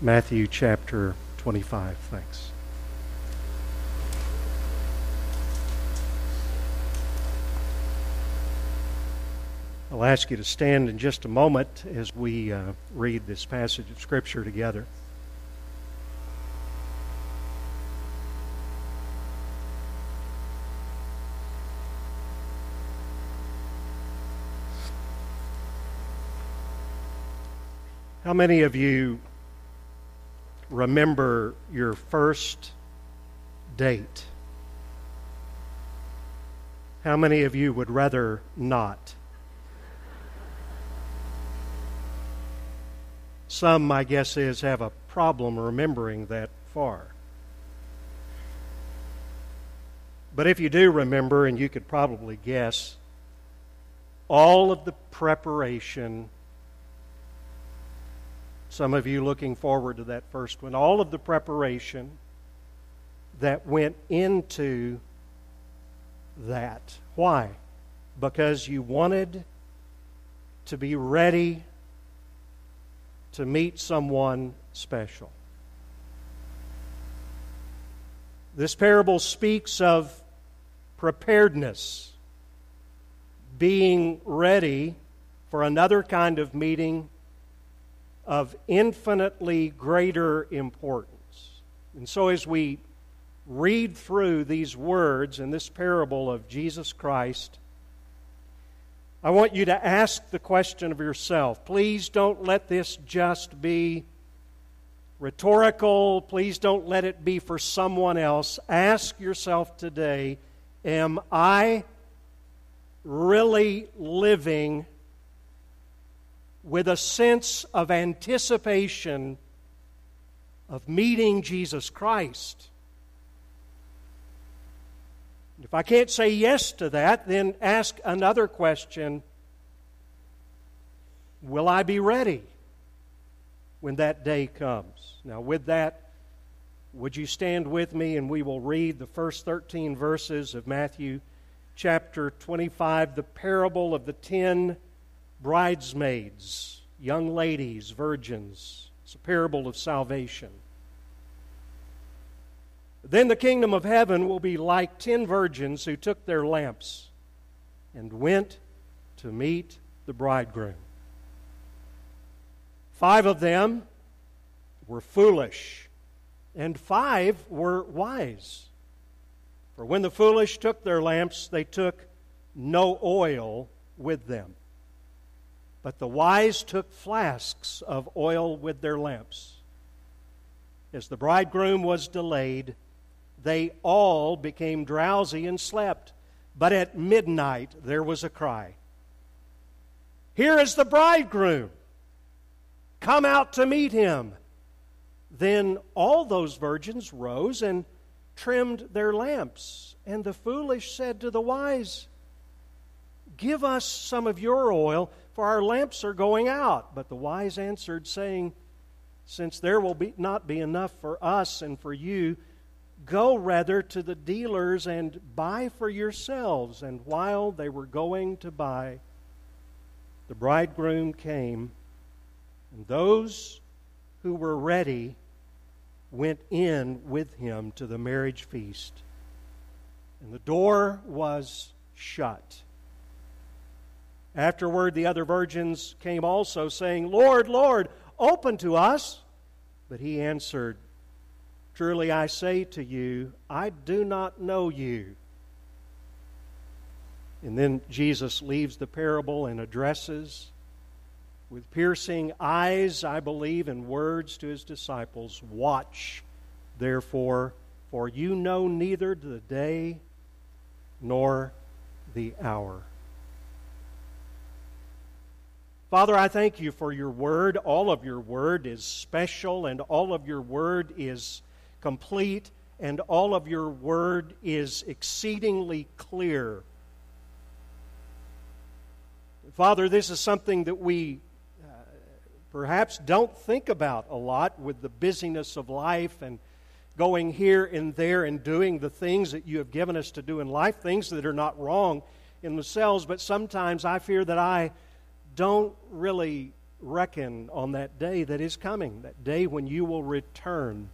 Matthew chapter 25. Thanks. I'll ask you to stand in just a moment as we read this passage of Scripture together. How many of you remember your first date? How many of you would rather not? Some, my guess is, have a problem remembering that far. But if you do remember, and you could probably guess, all of the preparation, some of you looking forward to that first one, all of the preparation that went into that. Why? Because you wanted to be ready to meet someone special. This parable speaks of preparedness, being ready for another kind of meeting of infinitely greater importance. And so as we read through these words in this parable of Jesus Christ, I want you to ask the question of yourself. Please don't let this just be rhetorical. Please don't let it be for someone else. Ask yourself today, am I really living with a sense of anticipation of meeting Jesus Christ? If I can't say yes to that, then ask another question. Will I be ready when that day comes? Now, with that, would you stand with me and we will read the first 13 verses of Matthew chapter 25, the parable of the 10 bridesmaids, young ladies, virgins. It's a parable of salvation. Then the kingdom of heaven will be like 10 virgins who took their lamps and went to meet the bridegroom. 5 of them were foolish, and 5 were wise. For when the foolish took their lamps, they took no oil with them. But the wise took flasks of oil with their lamps. As the bridegroom was delayed, they all became drowsy and slept. But at midnight there was a cry, "Here is the bridegroom! Come out to meet him!" Then all those virgins rose and trimmed their lamps. And the foolish said to the wise, "Give us some of your oil, for our lamps are going out." But the wise answered, saying, "Since there will not be enough for us and for you, go rather to the dealers and buy for yourselves." And while they were going to buy, the bridegroom came, and those who were ready went in with him to the marriage feast. And the door was shut. Afterward, the other virgins came also, saying, "Lord, Lord, open to us." But he answered, "Truly I say to you, I do not know you." And then Jesus leaves the parable and addresses with piercing eyes, I believe, and words to his disciples, "Watch, therefore, for you know neither the day nor the hour." Father, I thank you for your word. All of your word is special, and all of your word is complete, and all of your word is exceedingly clear. Father, this is something that we perhaps don't think about a lot with the busyness of life and going here and there and doing the things that you have given us to do in life, things that are not wrong in themselves, but sometimes I fear that I don't really reckon on that day that is coming, that day when you will return.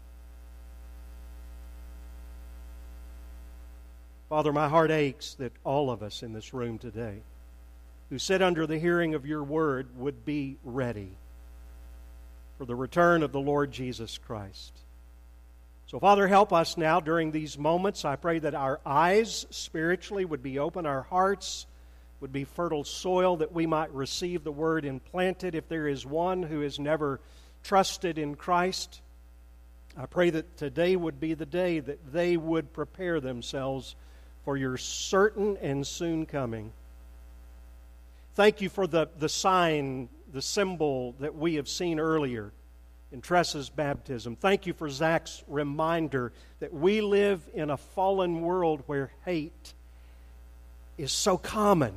Father, my heart aches that all of us in this room today who sit under the hearing of your word would be ready for the return of the Lord Jesus Christ. So, Father, help us now during these moments. I pray that our eyes spiritually would be open, our hearts would be fertile soil, that we might receive the word implanted. If there is one who has never trusted in Christ, I pray that today would be the day that they would prepare themselves for your certain and soon coming. Thank you for the sign, the symbol that we have seen earlier in Tressa's baptism. Thank you for Zach's reminder that we live in a fallen world where hate is so common.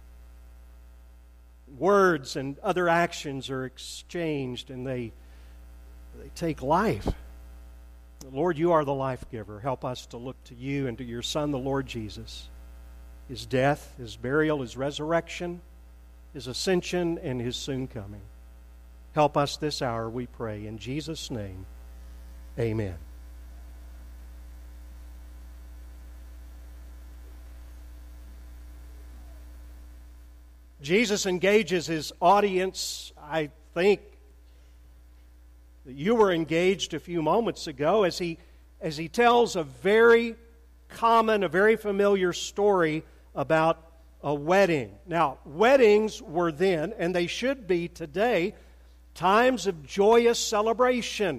Words and other actions are exchanged and they take life. Lord, you are the life giver. Help us to look to you and to your Son, the Lord Jesus. His death, His burial, His resurrection, His ascension, and His soon coming. Help us this hour, we pray. In Jesus' name, amen. Jesus engages His audience, I think, that you were engaged a few moments ago as he tells a very common, a very familiar story about a wedding. Now, weddings were then, and they should be today, times of joyous celebration.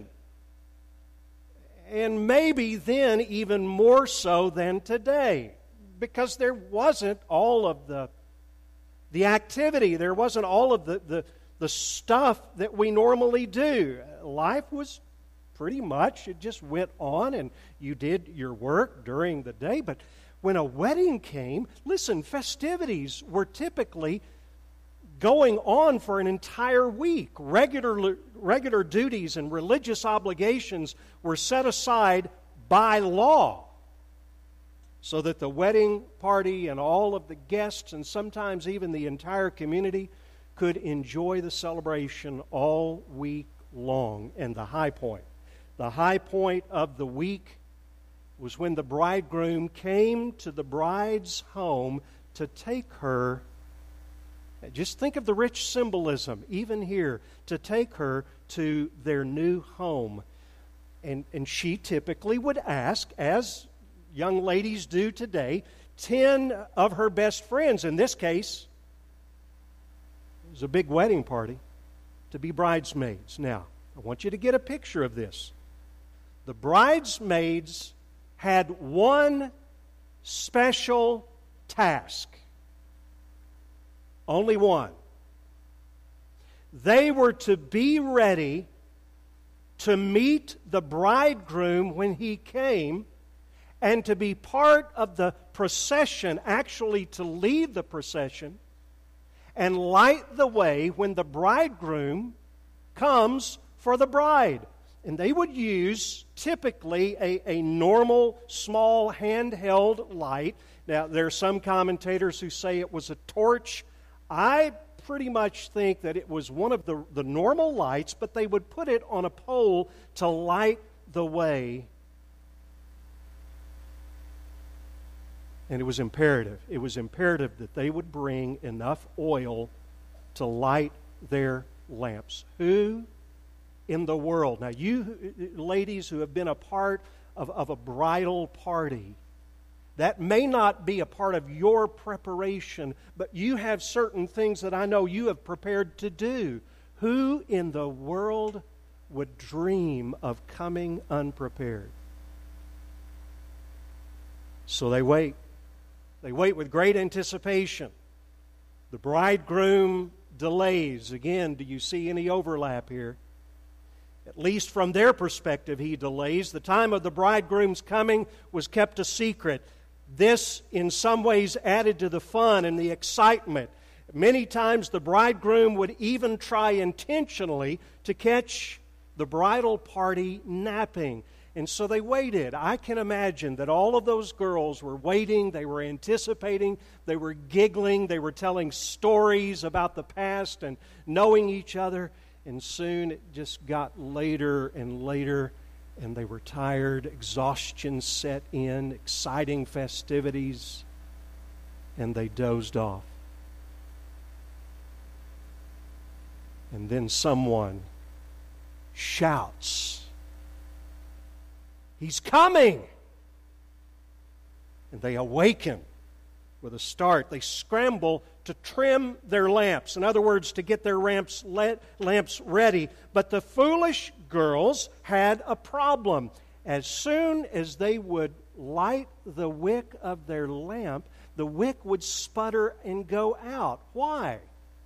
And maybe then even more so than today, because there wasn't all of the activity, there wasn't all of the stuff that we normally do. Life was pretty much, it just went on and you did your work during the day. But when a wedding came, listen, festivities were typically going on for an entire week. Regular duties and religious obligations were set aside by law so that the wedding party and all of the guests and sometimes even the entire community could enjoy the celebration all week long. And the high point of the week was when the bridegroom came to the bride's home to take her. Just think of the rich symbolism, even here, to take her to their new home. And she typically would ask, as young ladies do today, 10 of her best friends, in this case, it was a big wedding party, to be bridesmaids. Now, I want you to get a picture of this. The bridesmaids had one special task. Only one. They were to be ready to meet the bridegroom when he came and to be part of the procession, actually to lead the procession and light the way when the bridegroom comes for the bride. And they would use typically a normal, small, handheld light. Now, there are some commentators who say it was a torch. I pretty much think that it was one of the normal lights, but they would put it on a pole to light the way. And it was imperative. It was imperative that they would bring enough oil to light their lamps. Who in the world? Now, you ladies who have been a part of a bridal party, that may not be a part of your preparation, but you have certain things that I know you have prepared to do. Who in the world would dream of coming unprepared? So they wait. They wait with great anticipation. The bridegroom delays. Again, do you see any overlap here? At least from their perspective, he delays. The time of the bridegroom's coming was kept a secret. This, in some ways, added to the fun and the excitement. Many times the bridegroom would even try intentionally to catch the bridal party napping. And so they waited. I can imagine that all of those girls were waiting, they were anticipating, they were giggling, they were telling stories about the past and knowing each other. And soon it just got later and later, and they were tired. Exhaustion set in, exciting festivities, and they dozed off. And then someone shouts, "He's coming!" And they awaken with a start. They scramble to trim their lamps. In other words, to get their lamps ready. But the foolish girls had a problem. As soon as they would light the wick of their lamp, the wick would sputter and go out. Why?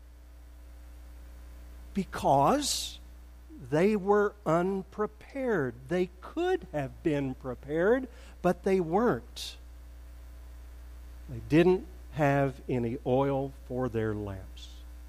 Because they were unprepared. They could have been prepared, but they weren't. They didn't have any oil for their lamps.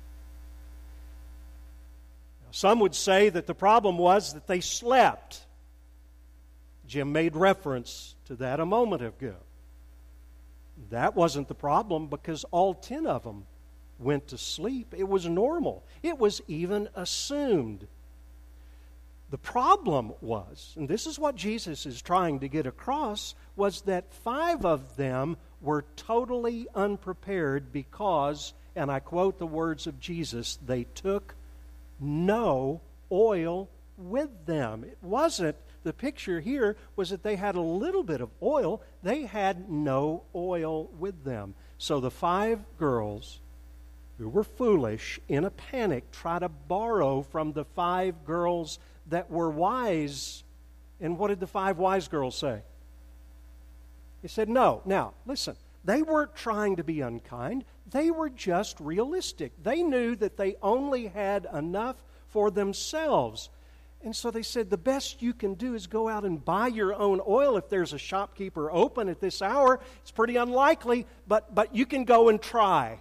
Now, some would say that the problem was that they slept. Jim made reference to that a moment ago. That wasn't the problem, because all 10 of them went to sleep. It was normal. It was even assumed. The problem was, and this is what Jesus is trying to get across, was that 5 of them were totally unprepared because, and I quote the words of Jesus, they took no oil with them. It wasn't, the picture here was that they had a little bit of oil. They had no oil with them. So the 5 girls who were foolish, in a panic, try to borrow from the 5 girls that were wise. And what did the 5 wise girls say? They said, no. Now, listen, they weren't trying to be unkind. They were just realistic. They knew that they only had enough for themselves. And so they said, the best you can do is go out and buy your own oil. If there's a shopkeeper open at this hour, it's pretty unlikely, but you can go and try.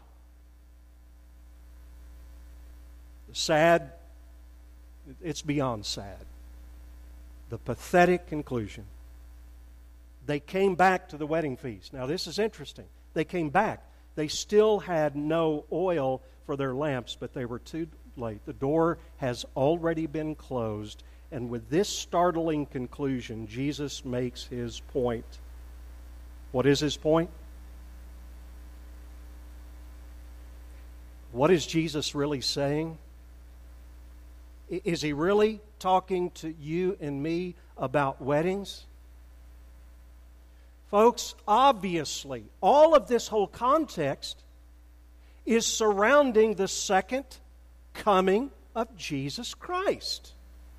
Sad, it's beyond sad. The pathetic conclusion. They came back to the wedding feast. Now, this is interesting. They came back. They still had no oil for their lamps, but they were too late. The door has already been closed. And with this startling conclusion, Jesus makes his point. What is his point? What is Jesus really saying? Is he really talking to you and me about weddings? Folks, obviously, all of this whole context is surrounding the second coming of Jesus Christ.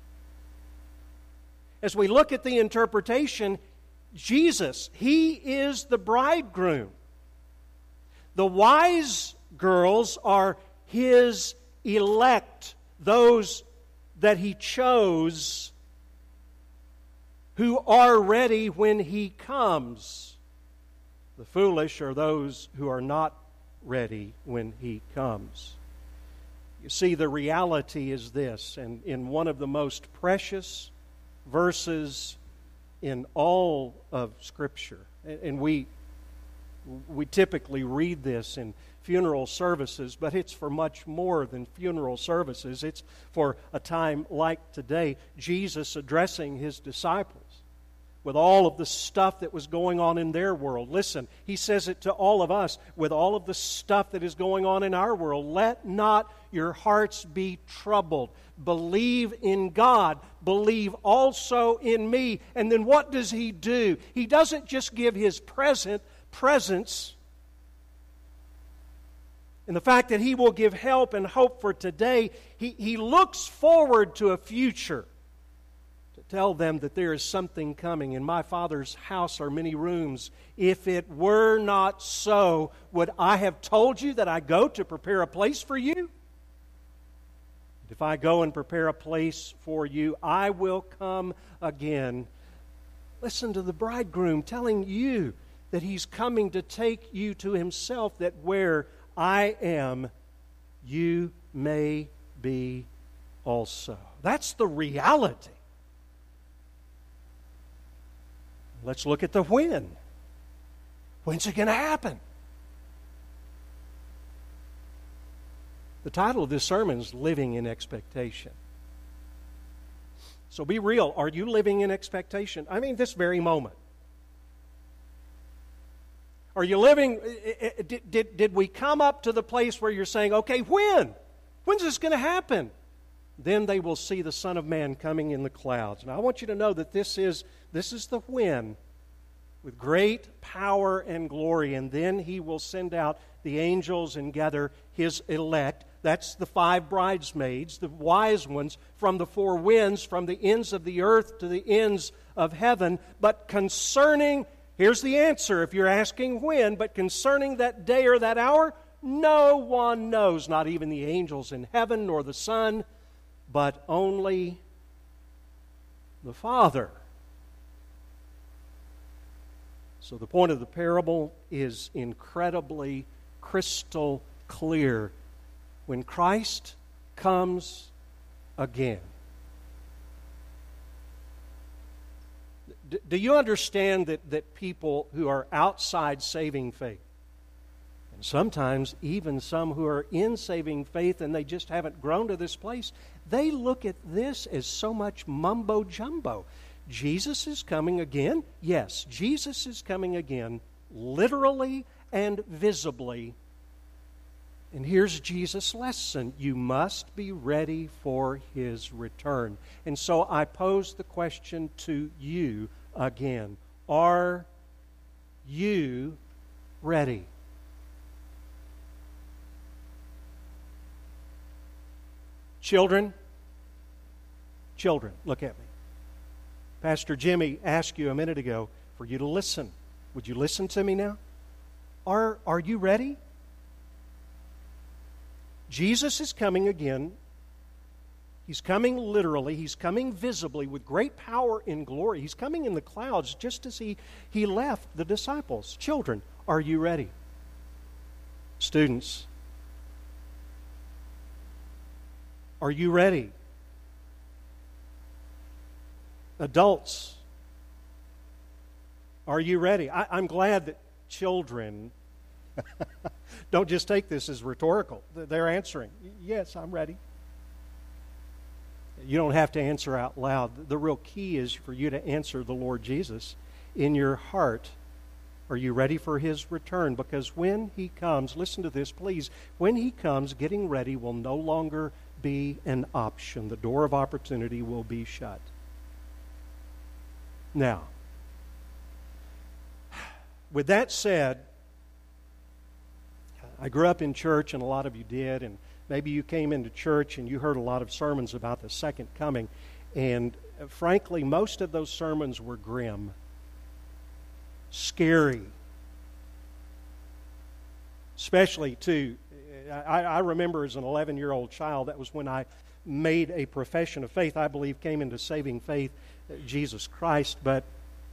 As we look at the interpretation, Jesus, he is the bridegroom. The wise girls are his elect, those that he chose, who are ready when he comes. The foolish are those who are not ready when he comes. You see, the reality is this, and in one of the most precious verses in all of Scripture, and we typically read this in funeral services, but it's for much more than funeral services. It's for a time like today, Jesus addressing his disciples with all of the stuff that was going on in their world. Listen, he says it to all of us, with all of the stuff that is going on in our world. Let not your hearts be troubled. Believe in God. Believe also in me. And then what does he do? He doesn't just give his presence and the fact that he will give help and hope for today. He looks forward to a future to tell them that there is something coming. In my Father's house are many rooms. If it were not so, would I have told you that I go to prepare a place for you? If I go and prepare a place for you, I will come again. Listen to the bridegroom telling you that he's coming to take you to himself, that where I am, you may be also. That's the reality. Let's look at the when. When's it going to happen? The title of this sermon is Living in Expectation. So be real. Are you living in expectation? I mean, this very moment. Are you living, did we come up to the place where you're saying, okay, when? When's this going to happen? Then they will see the Son of Man coming in the clouds. Now I want you to know that this is the when, with great power and glory, and then He will send out the angels and gather His elect. That's the 5 bridesmaids, the wise ones, from the 4 winds, from the ends of the earth to the ends of heaven. But concerning, here's the answer if you're asking when, but concerning that day or that hour, no one knows, not even the angels in heaven nor the Son, but only the Father. So the point of the parable is incredibly crystal clear. When Christ comes again. Do you understand that people who are outside saving faith, and sometimes even some who are in saving faith and they just haven't grown to this place, they look at this as so much mumbo-jumbo. Jesus is coming again. Yes, Jesus is coming again, literally and visibly. And here's Jesus' lesson. You must be ready for His return. And so I pose the question to you again. Are you ready? Children, look at me. Pastor Jimmy asked you a minute ago for you to listen. Would you listen to me now? Are you ready? Jesus is coming again. He's coming literally. He's coming visibly with great power and glory. He's coming in the clouds just as he left the disciples. Children, are you ready? Students, are you ready? Adults, are you ready? I'm glad that children don't just take this as rhetorical. They're answering, yes, I'm ready. You don't have to answer out loud. The real key is for you to answer the Lord Jesus in your heart. Are you ready for His return? Because when He comes, listen to this, please. When He comes, getting ready will no longer be an option. The door of opportunity will be shut. Now, with that said, I grew up in church, and a lot of you did, and maybe you came into church and you heard a lot of sermons about the second coming, and frankly, most of those sermons were grim, scary, especially, too, I remember as an 11-year-old child, that was when I made a profession of faith. I believe came into saving faith, Jesus Christ, but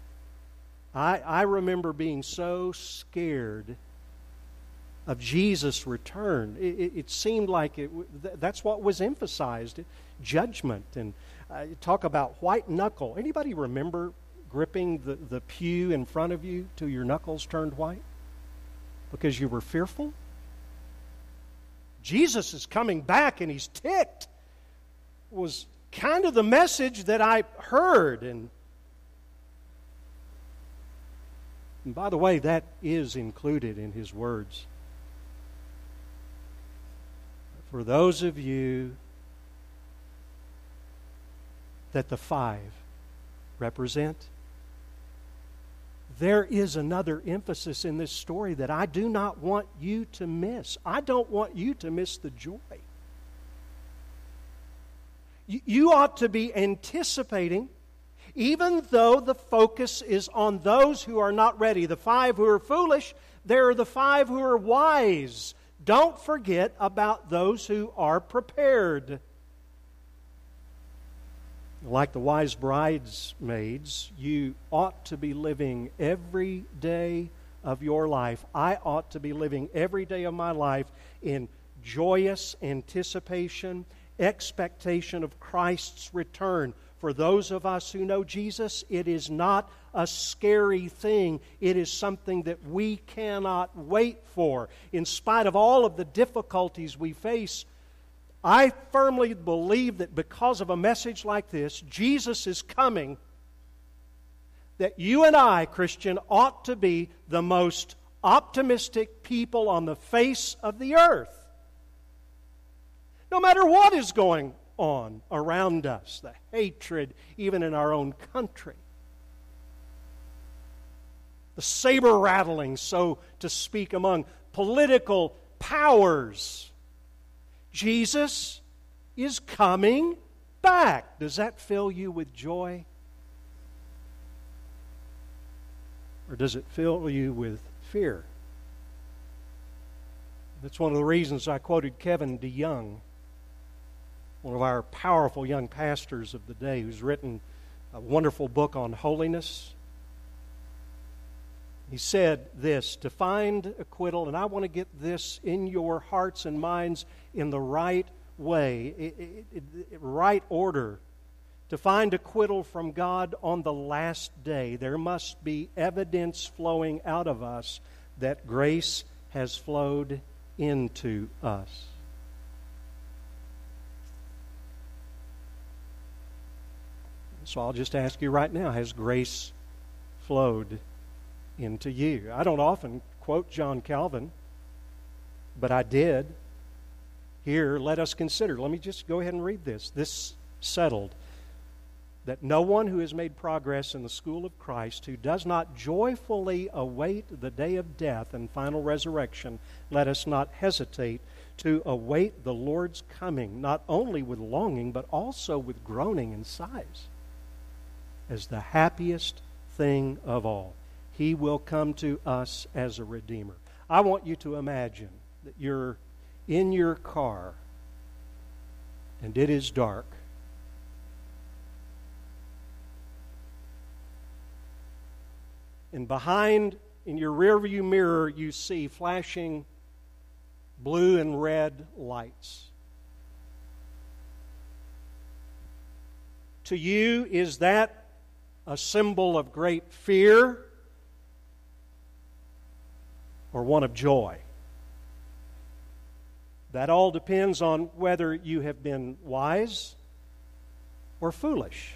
I remember being so scared of Jesus' return. It seemed like that's what was emphasized, judgment. And talk about white knuckle. Anybody remember gripping the pew in front of you till your knuckles turned white? Because you were fearful? Jesus is coming back and He's ticked. Was kind of the message that I heard. And by the way, that is included in His words. For those of you that the 5 represent, there is another emphasis in this story that I do not want you to miss. I don't want you to miss the joy. You ought to be anticipating, even though the focus is on those who are not ready. The 5 who are foolish, there are the 5 who are wise. Don't forget about those who are prepared. Like the wise bridesmaids, you ought to be living every day of your life. I ought to be living every day of my life in joyous anticipation, expectation of Christ's return. for those of us who know Jesus, it is not a scary thing. It is something that we cannot wait for. In spite of all of the difficulties we face, I firmly believe that because of a message like this, Jesus is coming, that you and I, Christian, ought to be the most optimistic people on the face of the earth. No matter what is going on around us, the hatred even in our own country, the saber rattling, so to speak, among political powers. Jesus is coming back. Does that fill you with joy? Or does it fill you with fear? That's one of the reasons I quoted Kevin DeYoung, one of our powerful young pastors of the day, who's written a wonderful book on holiness. He said this: to find acquittal, and I want to get this in your hearts and minds in the right way, right order. To find acquittal from God on the last day, there must be evidence flowing out of us that grace has flowed into us. So I'll just ask you right now, has grace flowed into you? I don't often quote John Calvin, but I did. Here, let us consider. Let me just go ahead and read this. This settled, that no one who has made progress in the school of Christ, who does not joyfully await the day of death and final resurrection, let us not hesitate to await the Lord's coming, not only with longing, but also with groaning and sighs, as the happiest thing of all. He will come to us as a Redeemer. I want you to imagine that you're in your car and it is dark. And behind, in your rearview mirror, you see flashing blue and red lights. To you, is that a symbol of great fear or one of joy? That all depends on whether you have been wise or foolish.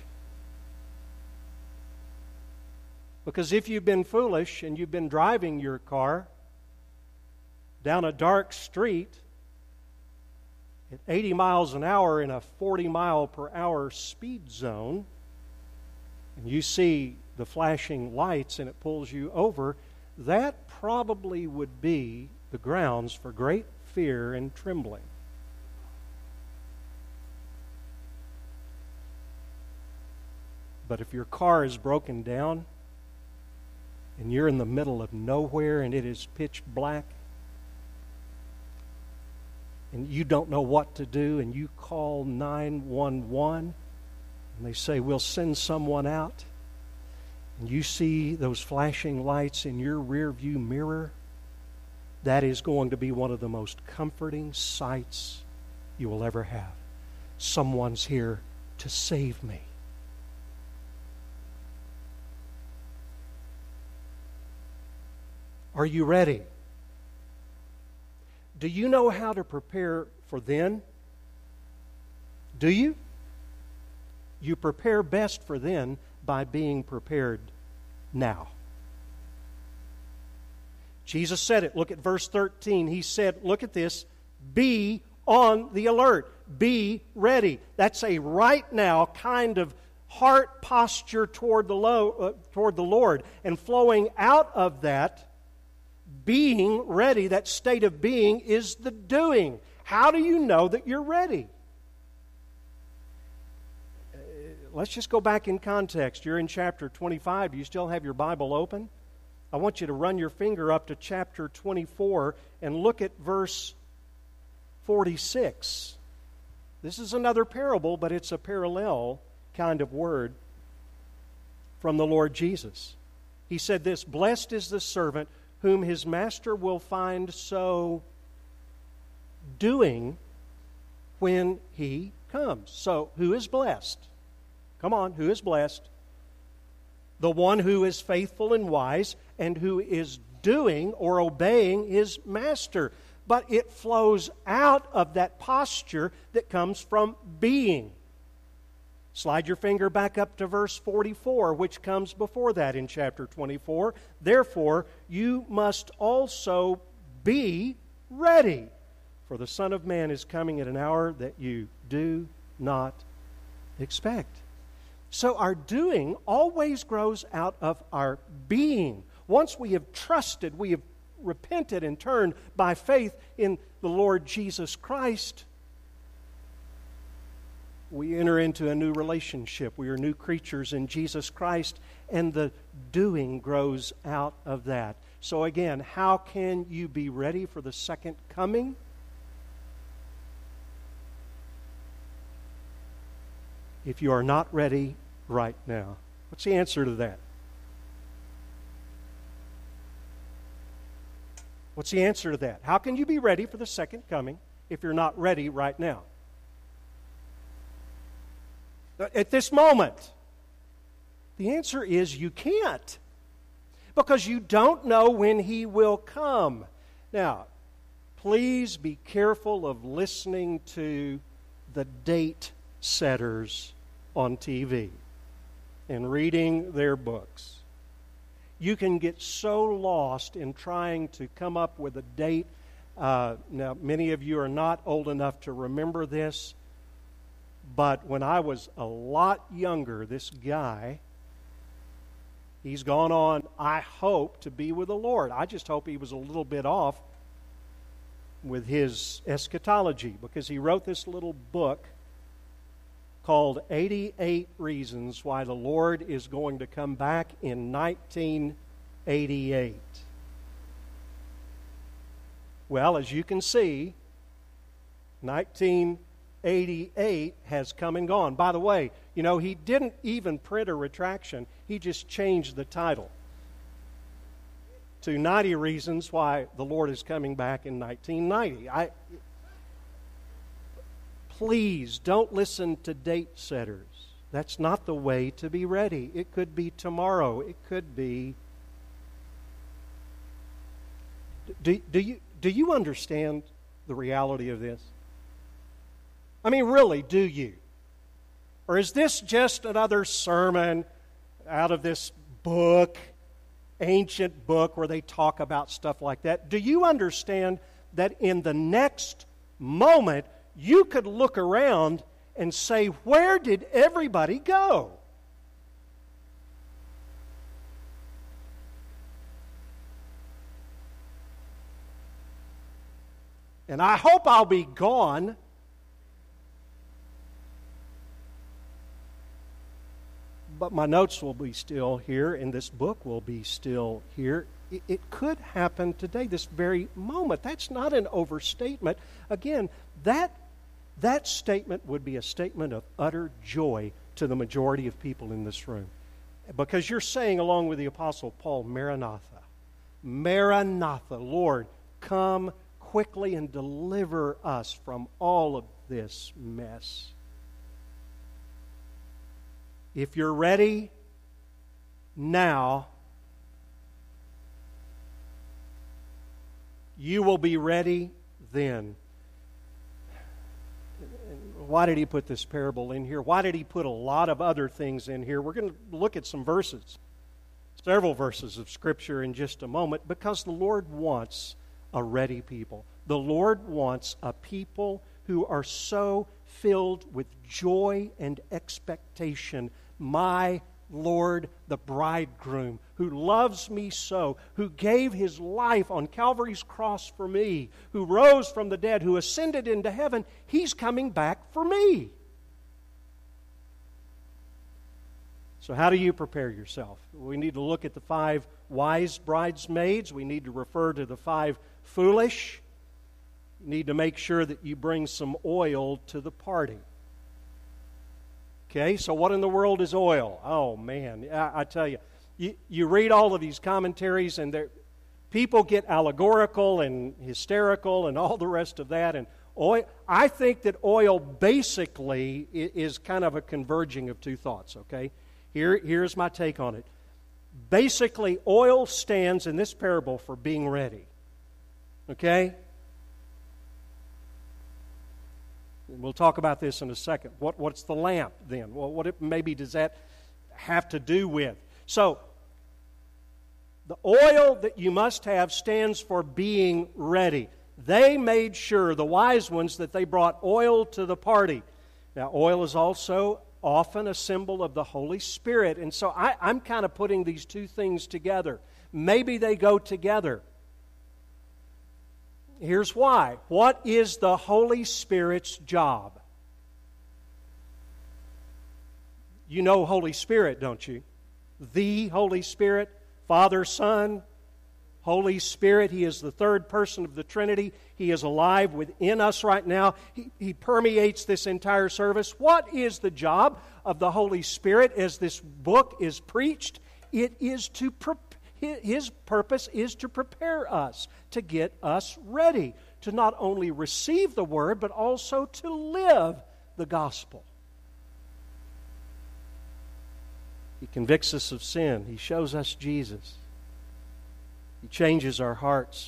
Because if you've been foolish and you've been driving your car down a dark street at 80 miles an hour in a 40 mile per hour speed zone, and you see the flashing lights and it pulls you over, that probably would be the grounds for great fear and trembling. But if your car is broken down and you're in the middle of nowhere and it is pitch black and you don't know what to do, and you call 911 and they say, we'll send someone out, and you see those flashing lights in your rear view mirror, that is going to be one of the most comforting sights you will ever have. Someone's here to save me. Are you ready? Do you know how to prepare for then? Do you? You prepare best for then by being prepared now. Jesus said it. Look at verse 13. He said, look at this, be on the alert. Be ready. That's a right now kind of heart posture toward the Lord. And flowing out of that, being ready, that state of being, is the doing. How do you know that you're ready? Let's just go back in context. You're in chapter 25. Do you still have your Bible open? I want you to run your finger up to chapter 24 and look at verse 46. This is another parable, but it's a parallel kind of word from the Lord Jesus. He said this, blessed is the servant whom his master will find so doing when he comes. So, who is blessed? Come on, who is blessed? The one who is faithful and wise and who is doing or obeying his master. But it flows out of that posture that comes from being. Slide your finger back up to verse 44, which comes before that in chapter 24. Therefore, you must also be ready, for the Son of Man is coming at an hour that you do not expect. So our doing always grows out of our being. Once we have trusted, we have repented and turned by faith in the Lord Jesus Christ, we enter into a new relationship. We are new creatures in Jesus Christ, and the doing grows out of that. So again, how can you be ready for the second coming? If you are not ready right now. What's the answer to that? What's the answer to that? How can you be ready for the second coming if you're not ready right now? At this moment, the answer is you can't, because you don't know when He will come. Now, please be careful of listening to the date setters on TV and reading their books. You can get so lost in trying to come up with a date. Now, many of you are not old enough to remember this, but when I was a lot younger, this guy, he's gone on, I hope, to be with the Lord. I just hope he was a little bit off with his eschatology, because he wrote this little book called 88 Reasons Why the Lord is Going to Come Back in 1988. Well, as you can see, 1988 has come and gone. By the way, you know, he didn't even print a retraction. He just changed the title to 90 Reasons Why the Lord is Coming Back in 1990. Please don't listen to date setters. That's not the way to be ready. It could be tomorrow. It could be... Do you understand the reality of this? I mean, really, do you? Or is this just another sermon out of this book, ancient book, where they talk about stuff like that? Do you understand that in the next moment, you could look around and say, where did everybody go? And I hope I'll be gone. But my notes will be still here, and this book will be still here. It could happen today, this very moment. That's not an overstatement. Again, that statement would be a statement of utter joy to the majority of people in this room. Because you're saying, along with the Apostle Paul, Maranatha. Maranatha, Lord, come quickly and deliver us from all of this mess. If you're ready now, you will be ready then. Why did he put this parable in here? Why did he put a lot of other things in here? We're going to look at some verses, several verses of Scripture in just a moment, because the Lord wants a ready people. The Lord wants a people who are so filled with joy and expectation. My Lord, the bridegroom, who loves me so, who gave his life on Calvary's cross for me, who rose from the dead, who ascended into heaven, he's coming back for me. So how do you prepare yourself? We need to look at the 5 wise bridesmaids. We need to refer to the 5 foolish. You need to make sure that you bring some oil to the party. Okay, so what in the world is oil? Oh, man, I tell you, you read all of these commentaries, and people get allegorical and hysterical and all the rest of that, and Oil, I think that oil basically is kind of a converging of two thoughts, okay? Here's my take on it. Basically, oil stands in this parable for being ready, okay? We'll talk about this in a second. What's the lamp then? Well, maybe does that have to do with? So, the oil that you must have stands for being ready. They made sure, the wise ones, that they brought oil to the party. Now, oil is also often a symbol of the Holy Spirit, and so I'm kind of putting these two things together. Maybe they go together. Here's why. What is the Holy Spirit's job? You know Holy Spirit, don't you? The Holy Spirit, Father, Son, Holy Spirit. He is the third person of the Trinity. He is alive within us right now. He permeates this entire service. What is the job of the Holy Spirit as this book is preached? It is to His purpose is to prepare us, to get us ready, to not only receive the Word, but also to live the gospel. He convicts us of sin. He shows us Jesus. He changes our hearts.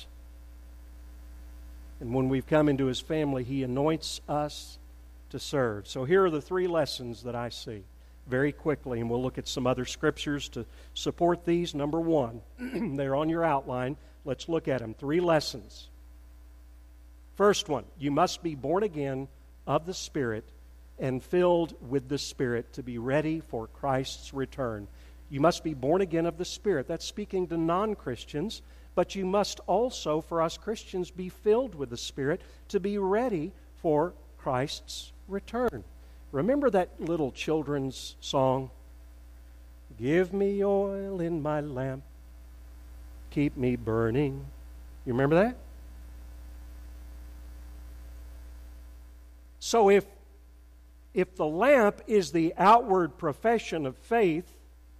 And when we've come into His family, He anoints us to serve. So here are the three lessons that I see very quickly, and we'll look at some other scriptures to support these. Number one, they're on your outline. Let's look at them. Three lessons. First one, you must be born again of the Spirit and filled with the Spirit to be ready for Christ's return. You must be born again of the Spirit. That's speaking to non-Christians, but you must also, for us Christians, be filled with the Spirit to be ready for Christ's return. Remember that little children's song? Give me oil in my lamp, keep me burning. You remember that? So if the lamp is the outward profession of faith,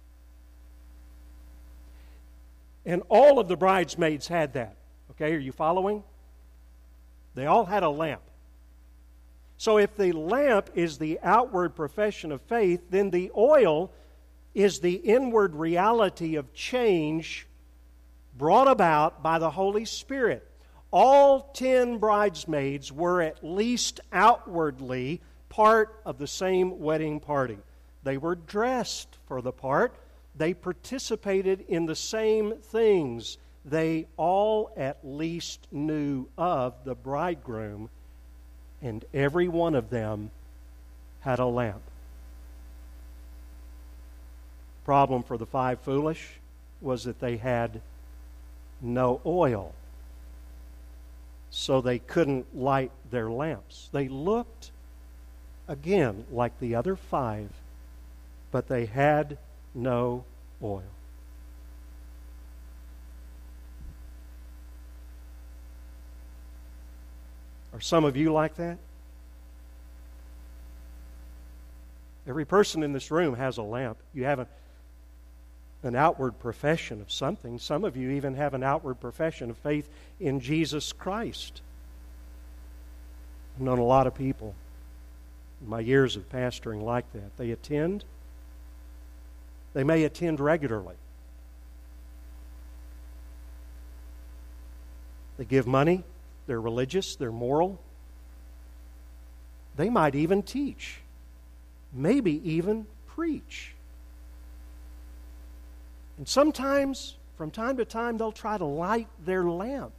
and all of the bridesmaids had that, okay, are you following? They all had a lamp. So if the lamp is the outward profession of faith, then the oil is the inward reality of change brought about by the Holy Spirit. All 10 bridesmaids were at least outwardly part of the same wedding party. They were dressed for the part. They participated in the same things. They all at least knew of the bridegroom, and every one of them had a lamp. Problem for the 5 foolish was that they had no oil, so they couldn't light their lamps. They looked, again, like the other 5, but they had no oil. Are some of you like that? Every person in this room has a lamp. You have an outward profession of something. Some of you even have an outward profession of faith in Jesus Christ. I've known a lot of people in my years of pastoring like that. They may attend regularly. They give money. They're religious. They're moral. They might even teach. Maybe even preach. And sometimes, from time to time, they'll try to light their lamp.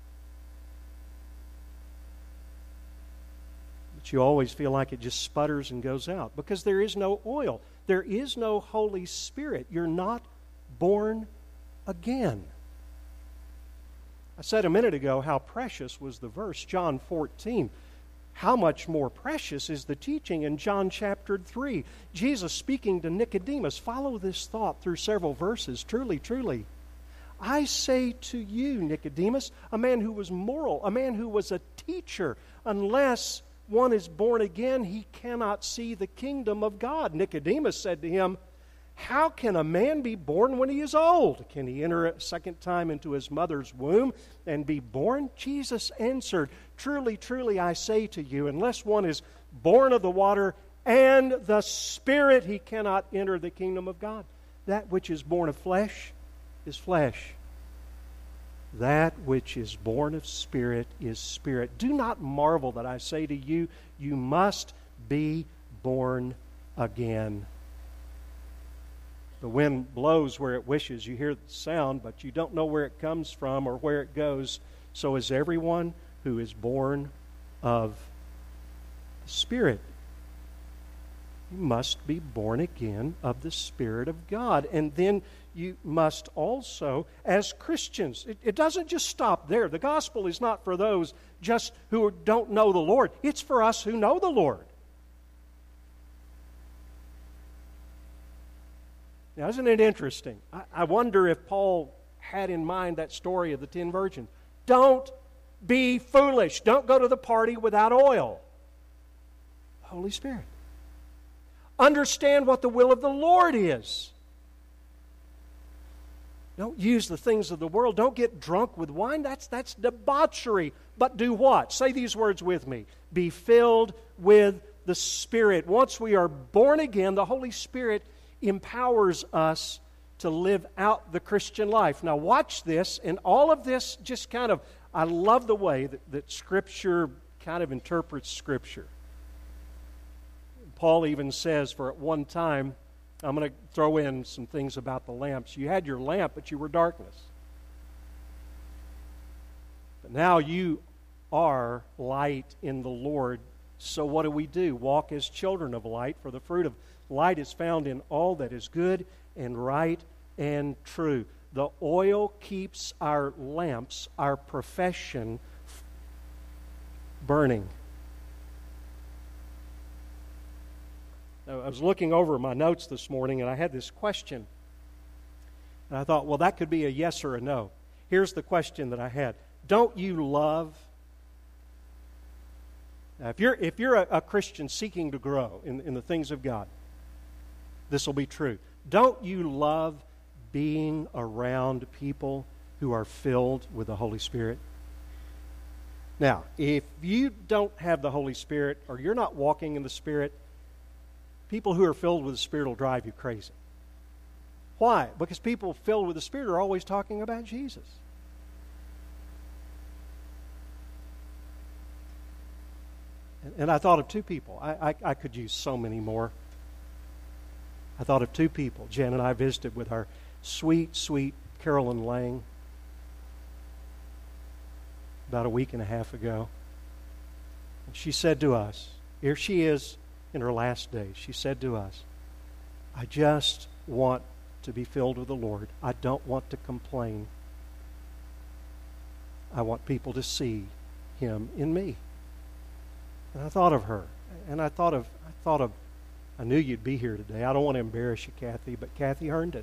But you always feel like it just sputters and goes out because there is no oil. There is no Holy Spirit. You're not born again. I said a minute ago how precious was the verse, John 14. How much more precious is the teaching in John chapter 3? Jesus speaking to Nicodemus. Follow this thought through several verses. Truly, truly, I say to you, Nicodemus, a man who was moral, a man who was a teacher, unless one is born again, he cannot see the kingdom of God. Nicodemus said to him, How can a man be born when he is old? Can he enter a second time into his mother's womb and be born? Jesus answered, Truly, truly, I say to you, unless one is born of the water and the Spirit, he cannot enter the kingdom of God. That which is born of flesh is flesh. That which is born of Spirit is spirit. Do not marvel that I say to you, you must be born again. The wind blows where it wishes. You hear the sound, but you don't know where it comes from or where it goes. So is everyone who is born of the Spirit. You must be born again of the Spirit of God. And then you must also, as Christians, it doesn't just stop there. The gospel is not for those just who don't know the Lord. It's for us who know the Lord. Now, isn't it interesting? I wonder if Paul had in mind that story of the 10 virgins. Don't be foolish. Don't go to the party without oil. Holy Spirit. Understand what the will of the Lord is. Don't use the things of the world. Don't get drunk with wine. That's debauchery. But do what? Say these words with me. Be filled with the Spirit. Once we are born again, the Holy Spirit empowers us to live out the Christian life. Now watch this, and all of this just kind of, I love the way that Scripture kind of interprets Scripture. Paul even says, for at one time, I'm going to throw in some things about the lamps. You had your lamp, but you were darkness. But now you are light in the Lord. So what do? Walk as children of light, for the fruit of light is found in all that is good and right and true. The oil keeps our lamps, our profession, burning. Now, I was looking over my notes this morning, and I had this question. And I thought, well, that could be a yes or a no. Here's the question that I had. Don't you love? Now, if you're a Christian seeking to grow in the things of God, this will be true. Don't you love being around people who are filled with the Holy Spirit? Now, if you don't have the Holy Spirit or you're not walking in the Spirit, people who are filled with the Spirit will drive you crazy. Why? Because people filled with the Spirit are always talking about Jesus. And I thought of two people. I could use so many more. I thought of two people. Jen and I visited with our sweet, sweet Carolyn Lang about a week and a half ago. And she said to us, here she is in her last days, she said to us, I just want to be filled with the Lord. I don't want to complain. I want people to see Him in me. And I thought of her, and I thought of I knew you'd be here today. I don't want to embarrass you, Kathy, but Kathy Herndon.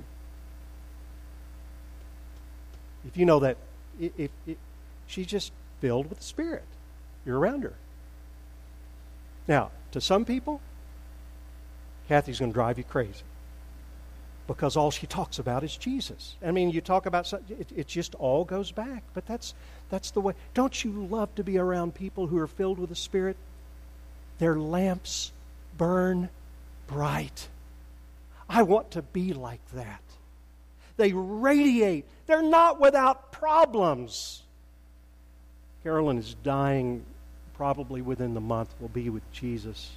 If you know that, she's just filled with the Spirit. You're around her. Now, to some people, Kathy's going to drive you crazy because all she talks about is Jesus. I mean, you talk about it just all goes back. But that's the way. Don't you love to be around people who are filled with the Spirit? Their lamps burn bright. I want to be like that. They radiate. They're not without problems. Carolyn is dying probably within the month. Will be with Jesus.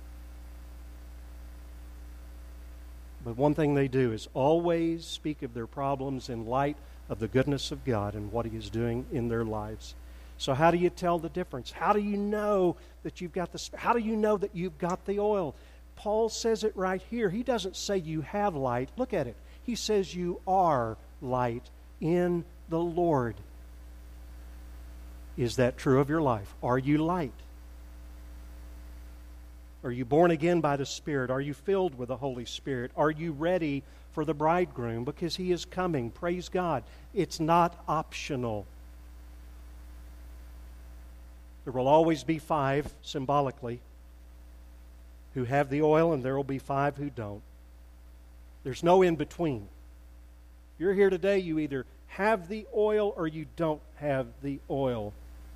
But one thing they do is always speak of their problems in light of the goodness of God and what He is doing in their lives. So how do you tell the difference? How do you know that you've got how do you know that you've got the oil? Paul says it right here. He doesn't say you have light. Look at it. He says you are light in the Lord. Is that true of your life? Are you light? Are you born again by the Spirit? Are you filled with the Holy Spirit? Are you ready for the bridegroom? Because He is coming. Praise God. It's not optional. There will always be 5, symbolically, who have the oil, and there will be 5 who don't. There's no in between. If you're here today, you either have the oil or you don't have the oil.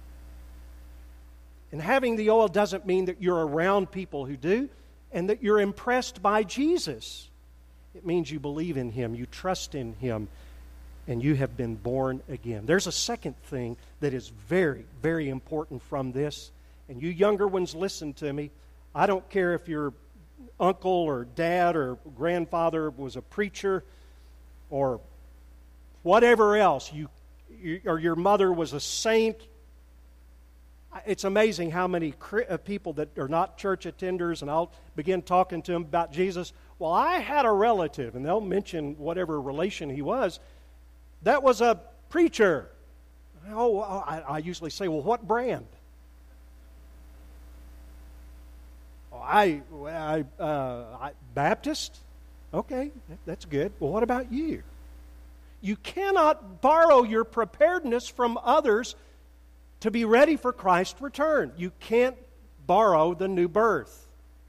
And having the oil doesn't mean that you're around people who do and that you're impressed by Jesus. It means you believe in Him, you trust in Him, and you have been born again. There's a second thing that is very, very important from this. And you younger ones, listen to me. I don't care if your uncle or dad or grandfather was a preacher or whatever else, or your mother was a saint. It's amazing how many people that are not church attenders, and I'll begin talking to them about Jesus. Well, I had a relative, and they'll mention whatever relation he was, that was a preacher. Oh, I usually say, well, what brand? Oh, Baptist? Okay, that's good. Well, what about you? You cannot borrow your preparedness from others to be ready for Christ's return. You can't borrow the new birth.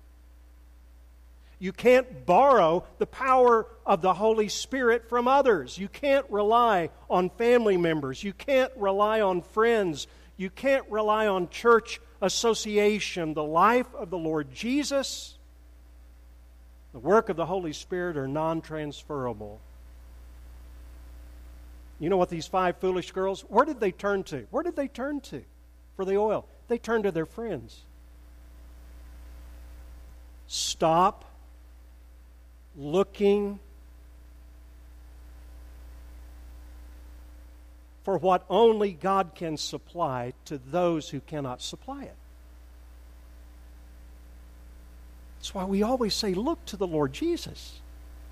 You can't borrow the power of the Holy Spirit from others. You can't rely on family members. You can't rely on friends. You can't rely on church association. The life of the Lord Jesus, the work of the Holy Spirit are non-transferable. You know what these 5 foolish girls, where did they turn to? Where did they turn to for the oil? They turned to their friends. Stop looking for what only God can supply to those who cannot supply it. That's why we always say, look to the Lord Jesus.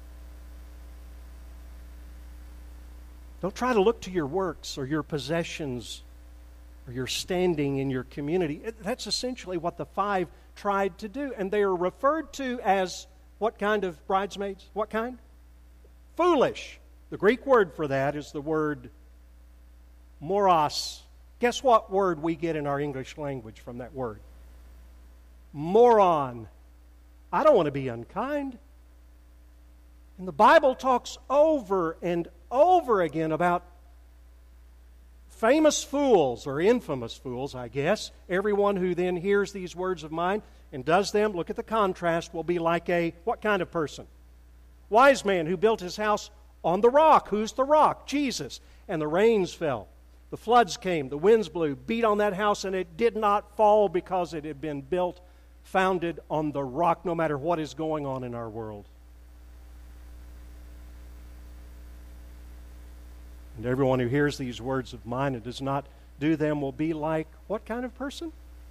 Don't try to look to your works or your possessions or your standing in your community. That's essentially what the 5 tried to do. And they are referred to as what kind of bridesmaids? What kind? Foolish. The Greek word for that is the word moros. Guess what word we get in our English language from that word? Moron. I don't want to be unkind. And the Bible talks over and over again about famous fools, or infamous fools, I guess. Everyone who then hears these words of mine and does them, look at the contrast, will be like a, what kind of person? Wise man who built his house on the rock. Who's the rock? Jesus. And the rains fell. The floods came. The winds blew, beat on that house, and it did not fall because it had been built, founded on the rock, no matter what is going on in our world. And everyone who hears these words of mine and does not do them will be like what kind of person?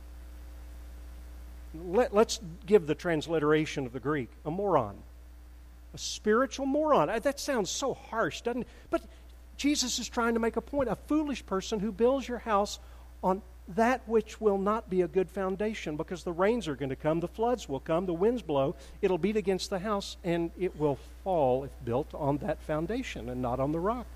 Let's give the transliteration of the Greek. A moron. A spiritual moron. That sounds so harsh, doesn't it? But Jesus is trying to make a point. A foolish person who builds your house on that which will not be a good foundation, because the rains are going to come, the floods will come, the winds blow, it'll beat against the house, and it will fall if built on that foundation and not on the rock.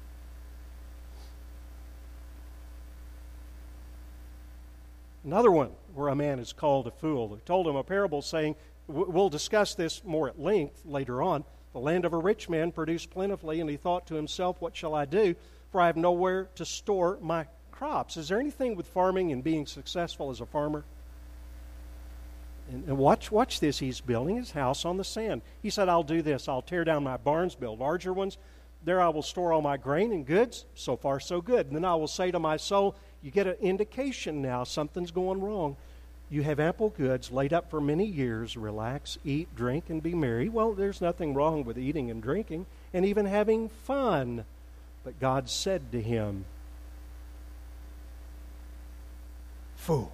Another one where a man is called a fool. They told him a parable saying, we'll discuss this more at length later on. The land of a rich man produced plentifully, and he thought to himself, what shall I do? For I have nowhere to store my crops. Is there anything with farming and being successful as a farmer? And watch this. He's building his house on the sand. He said, I'll do this. I'll tear down my barns, build larger ones. There I will store all my grain and goods. So far, so good. And then I will say to my soul, you get an indication now something's going wrong. You have ample goods laid up for many years. Relax, eat, drink, and be merry. Well, there's nothing wrong with eating and drinking and even having fun. But God said to him, fool.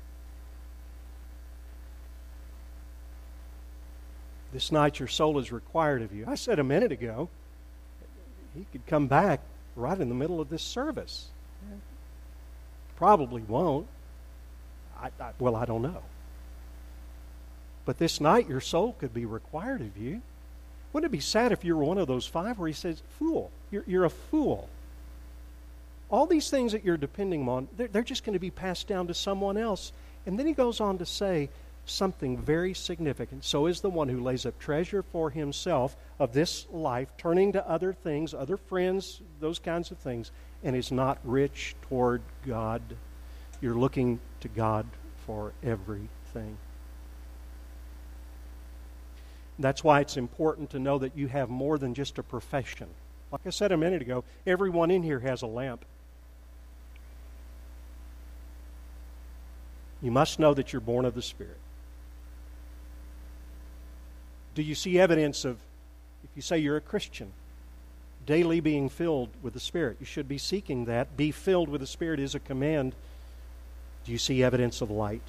This night your soul is required of you. I said a minute ago, he could come back right in the middle of this service. Probably won't. I don't know. But this night your soul could be required of you. Wouldn't it be sad if you were one of those 5 where he says, fool, you're a fool. All these things that you're depending on, they're just going to be passed down to someone else. And then he goes on to say, something very significant. So is the one who lays up treasure for himself of this life, turning to other things, other friends, those kinds of things, and is not rich toward God. You're looking to God for everything. That's why it's important to know that you have more than just a profession. Like I said a minute ago, everyone in here has a lamp. You must know that you're born of the Spirit. Do you see evidence of, if you say you're a Christian, daily being filled with the Spirit? You should be seeking that. Be filled with the Spirit is a command. Do you see evidence of light?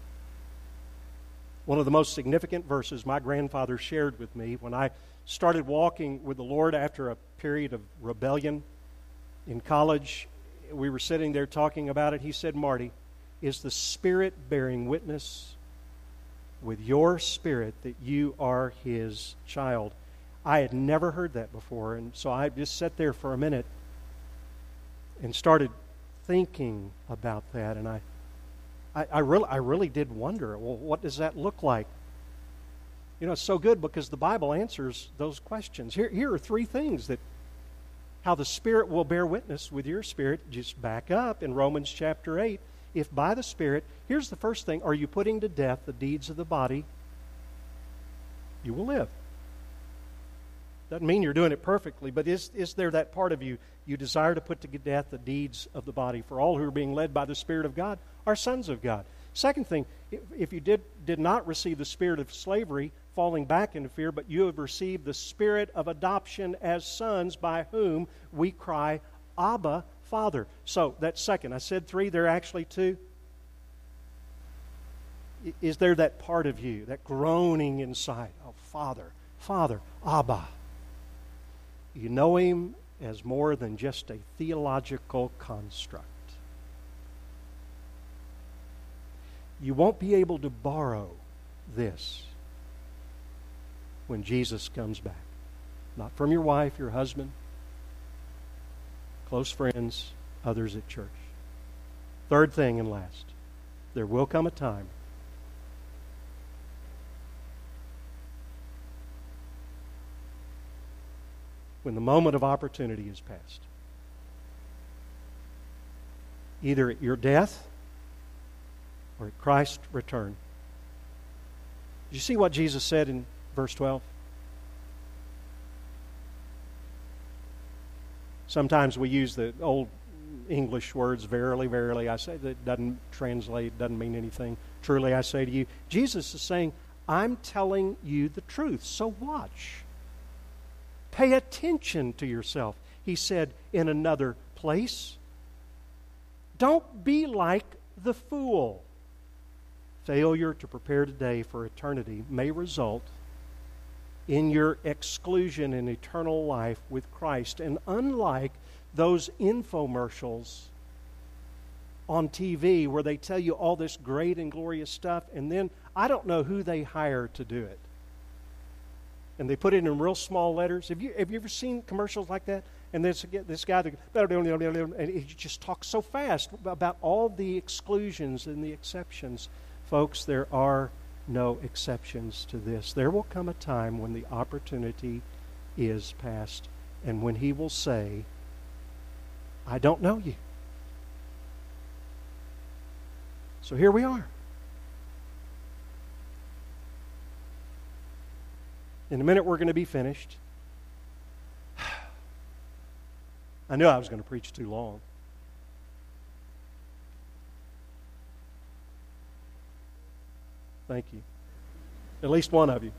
One of the most significant verses my grandfather shared with me when I started walking with the Lord after a period of rebellion in college. We were sitting there talking about it. He said, "Marty, is the Spirit bearing witness with your spirit that you are His child?" I had never heard that before, and so I just sat there for a minute and started thinking about that, and I really did wonder, well, what does that look like? You know, it's so good because the Bible answers those questions. Here are three things that how the Spirit will bear witness with your spirit. Just back up in Romans chapter 8. If by the Spirit, here's the first thing, are you putting to death the deeds of the body? You will live. Doesn't mean you're doing it perfectly, but is there that part of you desire to put to death the deeds of the body? For all who are being led by the Spirit of God are sons of God. Second thing, if you did not receive the spirit of slavery, falling back into fear, but you have received the Spirit of adoption as sons, by whom we cry, Abba, Father. So that's second. I said three, there are actually two. Is there that part of you, that groaning inside? Oh, Father, Father, Abba. You know Him as more than just a theological construct. You won't be able to borrow this when Jesus comes back. Not from your wife, your husband, close friends, others at church. Third thing and last, there will come a time when the moment of opportunity is past. Either at your death or at Christ's return. Did you see what Jesus said in verse 12? Sometimes we use the old English words, verily, verily. I say that doesn't translate, doesn't mean anything. Truly, I say to you. Jesus is saying, I'm telling you the truth, so watch. Pay attention to yourself. He said in another place, don't be like the fool. Failure to prepare today for eternity may result in your exclusion in eternal life with Christ. And unlike those infomercials on TV where they tell you all this great and glorious stuff, and then I don't know who they hire to do it. And they put it in real small letters. Have you ever seen commercials like that? And this guy, and he just talks so fast about all the exclusions and the exceptions. Folks, there are no exceptions to this. There will come a time when the opportunity is past, and when He will say, I don't know you. So here we are. In a minute, we're going to be finished. I knew I was going to preach too long. Thank you. At least one of you.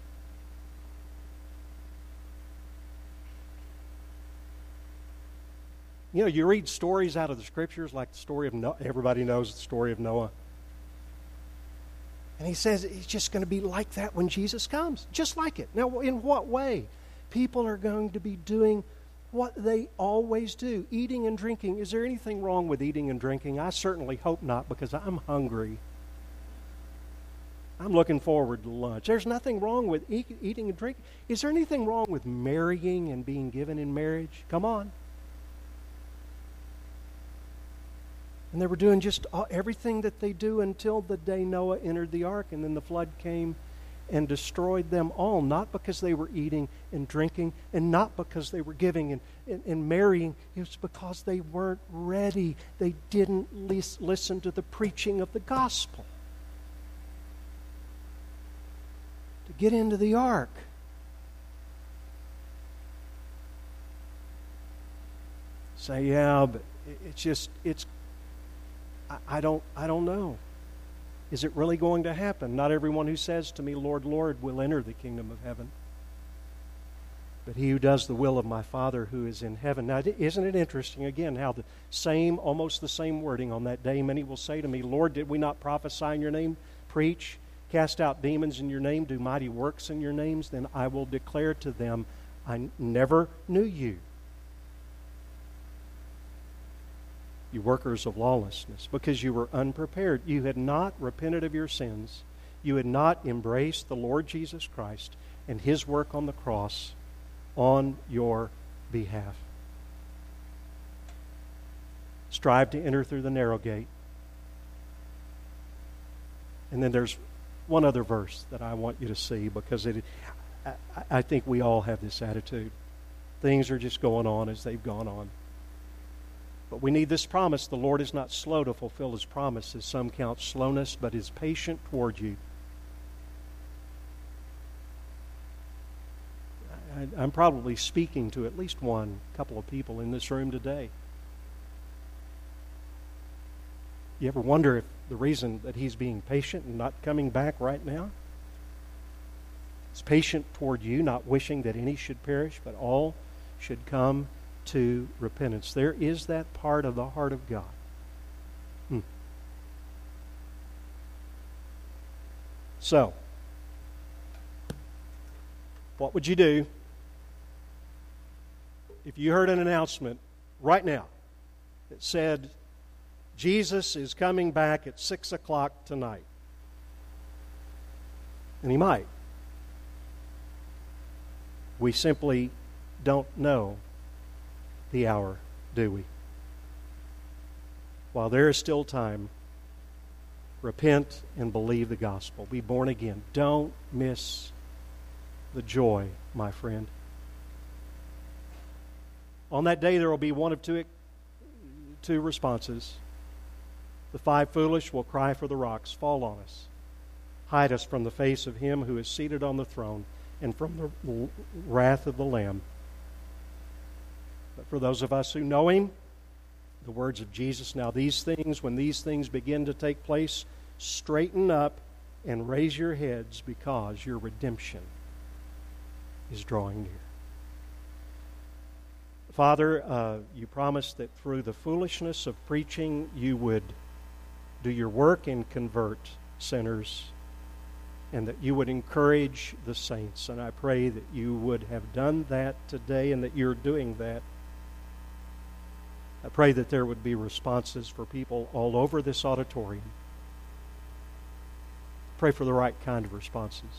You know, you read stories out of the Scriptures like the story of Noah. Everybody knows the story of Noah. And he says it's just going to be like that when Jesus comes. Just like it. Now, in what way? People are going to be doing what they always do, eating and drinking. Is there anything wrong with eating and drinking? I certainly hope not, because I'm hungry. I'm looking forward to lunch. There's nothing wrong with eating and drinking. Is there anything wrong with marrying and being given in marriage? Come on. And they were doing just everything that they do until the day Noah entered the ark, and then the flood came and destroyed them all, not because they were eating and drinking, and not because they were giving and marrying. It was because they weren't ready. They didn't listen to the preaching of the gospel to get into the ark. Say, yeah, but I don't know. Is it really going to happen? Not everyone who says to me, Lord, Lord, will enter the kingdom of heaven, but he who does the will of my Father who is in heaven. Now, isn't it interesting, again, how almost the same wording on that day, many will say to me, Lord, did we not prophesy in your name, preach, cast out demons in your name, do mighty works in your names? Then I will declare to them, I never knew you, you workers of lawlessness, because you were unprepared. You had not repented of your sins. You had not embraced the Lord Jesus Christ and His work on the cross on your behalf. Strive to enter through the narrow gate. And then there's one other verse that I want you to see, because I think we all have this attitude. Things are just going on as they've gone on. But we need this promise. The Lord is not slow to fulfill His promises. Some count slowness, but is patient toward you. I'm probably speaking to at least couple of people in this room today. You ever wonder if the reason that He's being patient and not coming back right now is patient toward you, not wishing that any should perish, but all should come to repentance? There is that part of the heart of God. So, what would you do if you heard an announcement right now that said, Jesus is coming back at 6 o'clock tonight? And He might. We simply don't know the hour, do we? While there is still time, repent and believe the gospel. Be born again. Don't miss the joy, my friend. On that day, there will be one of two responses. The 5 foolish will cry for the rocks, fall on us, hide us from the face of Him who is seated on the throne and from the wrath of the Lamb. But for those of us who know Him, the words of Jesus, now these things, when these things begin to take place, straighten up and raise your heads, because your redemption is drawing near. Father, you promised that through the foolishness of preaching, you would do your work and convert sinners, and that you would encourage the saints. And I pray that you would have done that today, and that you're doing that. I pray that there would be responses for people all over this auditorium. Pray for the right kind of responses.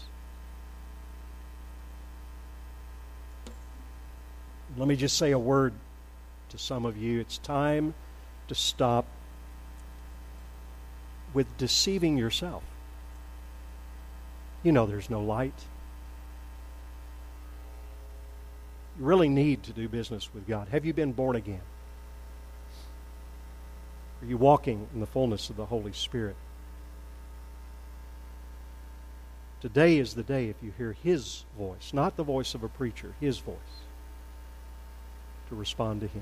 Let me just say a word to some of you. It's time to stop with deceiving yourself. You know there's no light. You really need to do business with God. Have you been born again? Are you walking in the fullness of the Holy Spirit? Today is the day, if you hear His voice, not the voice of a preacher, His voice, to respond to Him.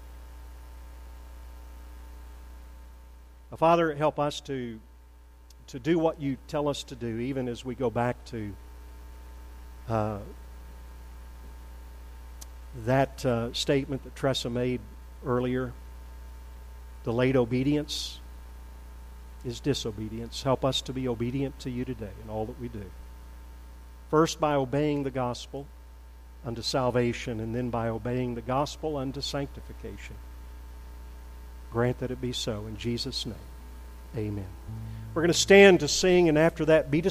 Now, Father, help us to do what you tell us to do, even as we go back to that statement that Tressa made earlier. Delayed obedience is disobedience. Help us to be obedient to you today in all that we do. First, by obeying the gospel unto salvation, and then by obeying the gospel unto sanctification. Grant that it be so. In Jesus' name, amen. We're going to stand to sing, and after that, be